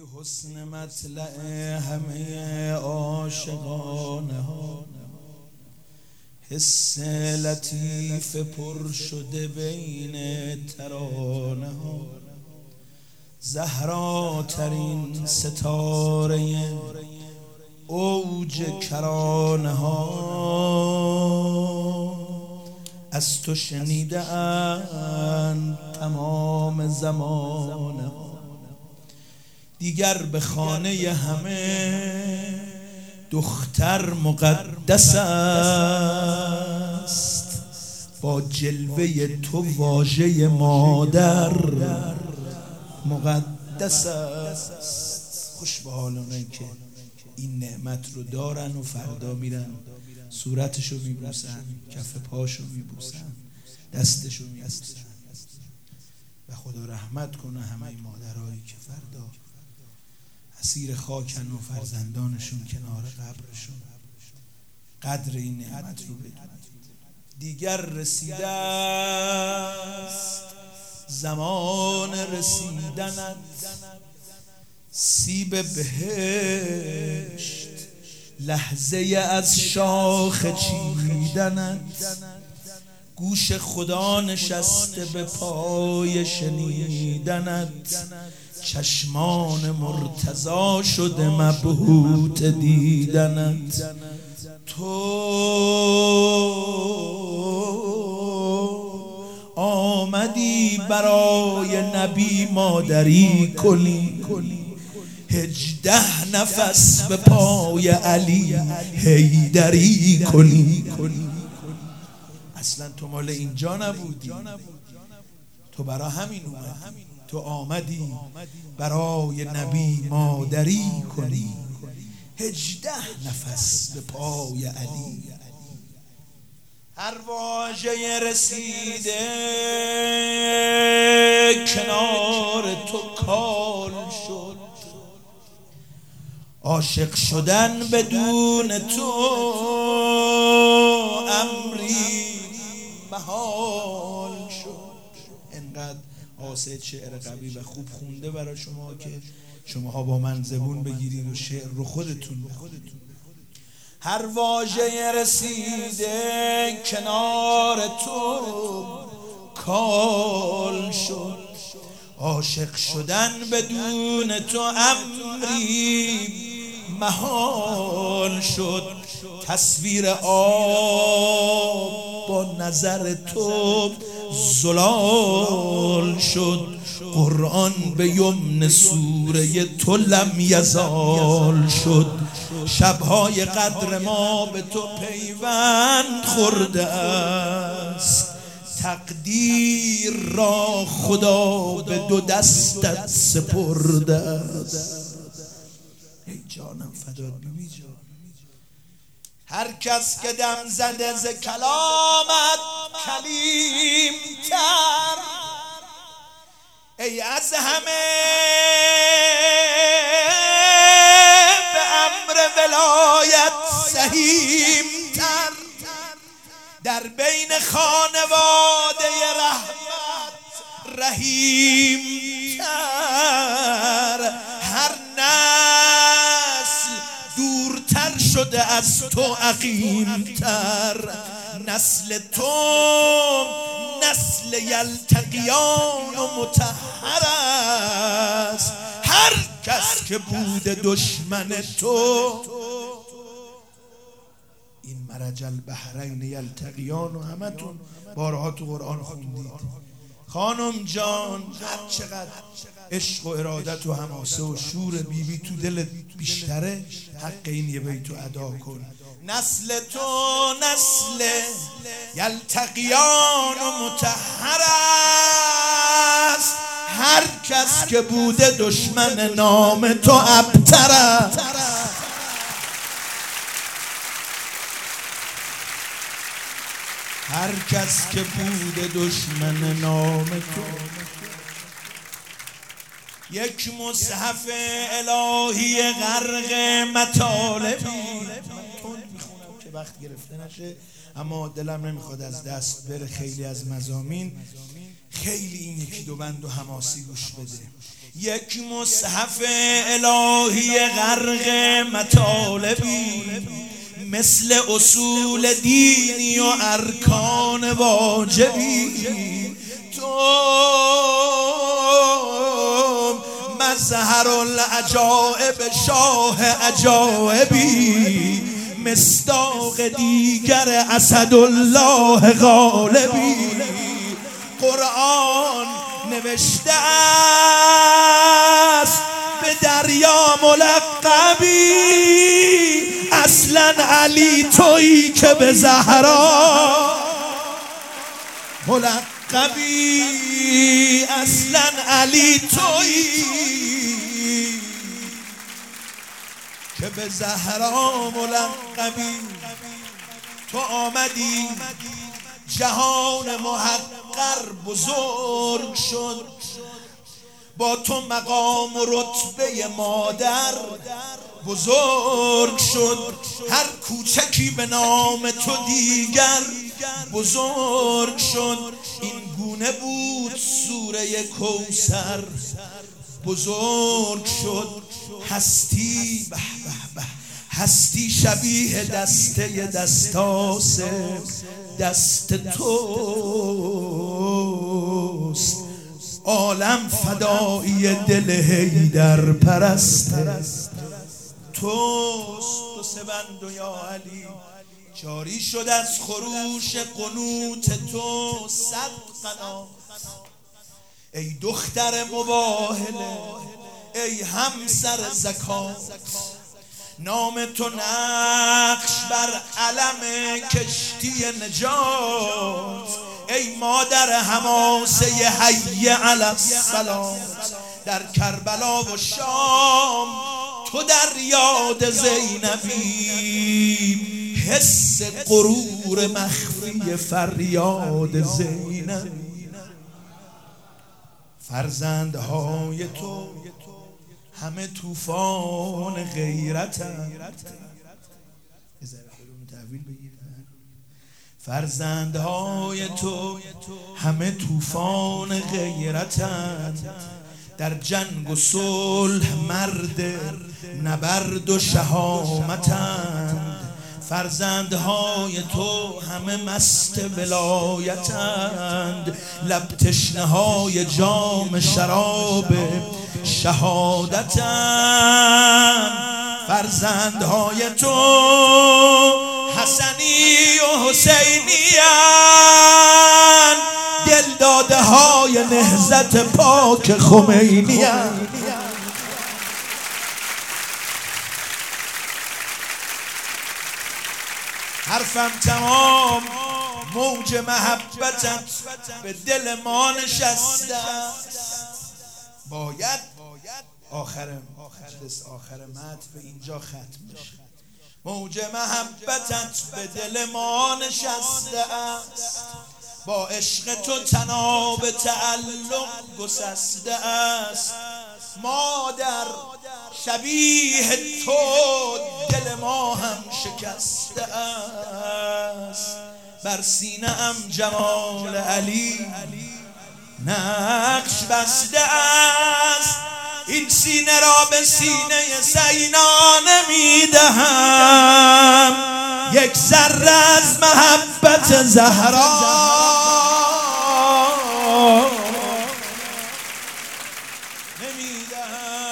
حسن مطلع همه عاشقانه ها، حس لطیف پر شده بین ترانه ها، زهراترین ستاره اوج کرانه ها، از تو شنیده اند تمام زمانه ها، دیگر به خانه همه دختر مقدس است، با جلوه تو واژه مادر مقدس است. خوش به حال اونایی که این نعمت رو دارن و فردا میرن صورتشو میبوسن، کف پاشو میبوسن، دستشو میبوسن و خدا رحمت کنه همه مادرایی که فردا اسیر خاکن و فرزندانشون کنار قبرشون. قدر این نعمت رو بدونید. دیگر رسیده است زمان رسیدنت، سیب بهشت لحظه از شاخ چیدنت، گوش خدا نشسته به پای شنیدنت، چشمان مرتضی شده مبهوت دیدنت. تو آمدی برای نبی مادری کنی، 18 نفس به پای علی حیدری کنی. اصلا تو مال اینجا نبودی، تو برای همین اومدی، تو آمدی برای نبی مادری کنی، 18 نفس به پای علی. هر واژه رسیده کنار تو کال شد، عاشق شدن بدون تو امری محال شد. انقدر آسد شعر قوی و خوب خونده برای شما که شماها با من زبون بگیرید و شعر رو خودتون بخونید. هر واژه رسیده کنار تو کال شد، عاشق شدن بدون تو امری محال شد. تصویر آب با نظر تو زلال شد، قرآن به یمن سوره تو لم یزال شد. شبهای قدر ما به تو پیوند خورده است، تقدیر را خدا به 2 دستت سپرده است. ای جانم فدات بیبی جان. هر کس که دم زده ز کلامت کلیم تر، ای از همه به امر ولایت سهیم تر، در بین خانواده رحمت رحیم تر. هر نسل دورتر شده از تو عقیم تر، نسل تو نسل یلتقیان و مطهر است. هر کس که بوده دشمن تو، این مرج البحرین یلتقیان و همتون بارها تو قرآن خوندید. خانم جان، هر چقدر عشق و ارادت و حماسه و شور بیبی تو دلت بیشتره، حق این یه بیتو ادا کن. نسل تو نسل یلتقیان و مطهر است، هر کس که بوده دشمن نام تو ابتر است. هر کس که بوده دشمن نام تو. یک مصحف الهی غرق مطالبی، میخونم که وقت گرفته نشه، اما دلم نمیخواد از دست بره خیلی از مضامین. خیلی این یکی دو بند و حماسی گوش بده. یک مصحف الهی غرق مطالبی، مثل اصول دینی و ارکان واجبی. تو مظهر العجائب شاه عجایبی، مصداق دیگر اسدالله غالبی. قرآن نوشته است به دریا ملقبی، اصلا علی تویی که به زهرا ملقبی، اصلا علی تویی که به زهرا ملقبی. تو آمدی جهان محقر بزرگ شد، با تو مقام و رتبه مادر بزرگ شد. هر کوچکی به نام تو دیگر بزرگ شد. این گونه بود سوره کوثر بزرگ شد. هستی به به به، هستی شبیه دسته دستاس دست توست. عالم فدایی دل حیدر پرست توست. تو سبند و یا علی جاری شد از خروش قنوت تو صد قنات. ای دختر مباهله، ای همسر زکات، نام تو نقش بر علم کشتی نجات. ای مادر حماسه حی علی الصلات، در کربلا و شام تو در یاد زینبی. حس غرور مخفی فریاد زینبی. فرزندهای تو همه طوفان غیرتند. فرزندهای تو همه طوفان غیرتند، در جنگ و صلح مرد نبرد و شهامتند. فرزندهای تو همه مست ولایتند، لب تشنه های جام شراب شهادتند. فرزندهای تو حسنی و حسینی اند، دلداده های نهضت پاک خمینی اند. حرفم تمام، موج محبتت به دل ما نشسته. باید آخر مجلس، آخر متن به اینجا ختم بشه. موج محبتت به دل ما نشسته است، با عشق تو تناب تعلق گسسته است. مادر شبیه تو دل ما هم شکسته است. بر سینه ام جمال علی نقش بسته است. این سینه را به سینه سینا نمیدهم، یک ذره از محبت زهرا نمیدهم.